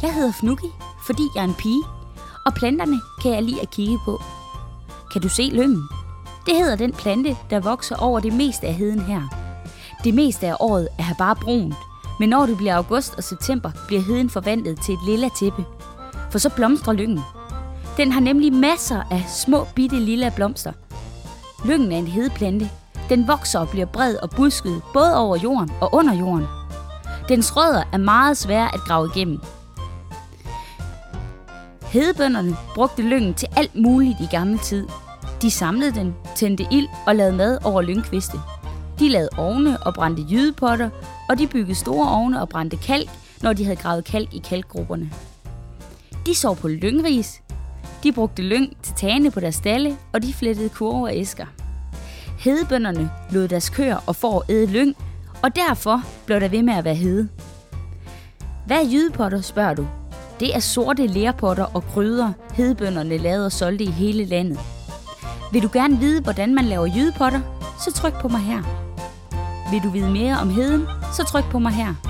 Jeg hedder Fnuki, fordi jeg er en pige, og planterne kan jeg lide at kigge på. Kan du se lyngen? Det hedder den plante, der vokser over det meste af heden her. Det meste af året er her bare brunt, men når det bliver august og september, bliver heden forvandlet til et lilla tæppe. For så blomstrer lyngen. Den har nemlig masser af små bitte lilla blomster. Lyngen er en hedeplante. Den vokser og bliver bred og busket både over jorden og under jorden. Dens rødder er meget svære at grave igennem. Hedebønderne brugte lyngen til alt muligt i gammel tid. De samlede den, tændte ild og lavede mad over lyngkviste. De lavede ovne og brændte jydepotter, og de byggede store ovne og brændte kalk, når de havde gravet kalk i kalkgrupperne. De sov på lyngris. De brugte lyng til tagene på deres stalle, og de flettede kurve og æsker. Hedebønderne lod deres køer og får æde lyng, og derfor blev der ved med at være hede. Hvad er jydepotter, spørger du? Det er sorte lerpotter og gryder, hedebønderne lavede og solgte i hele landet. Vil du gerne vide, hvordan man laver jydepotter? Så tryk på mig her. Vil du vide mere om heden? Så tryk på mig her.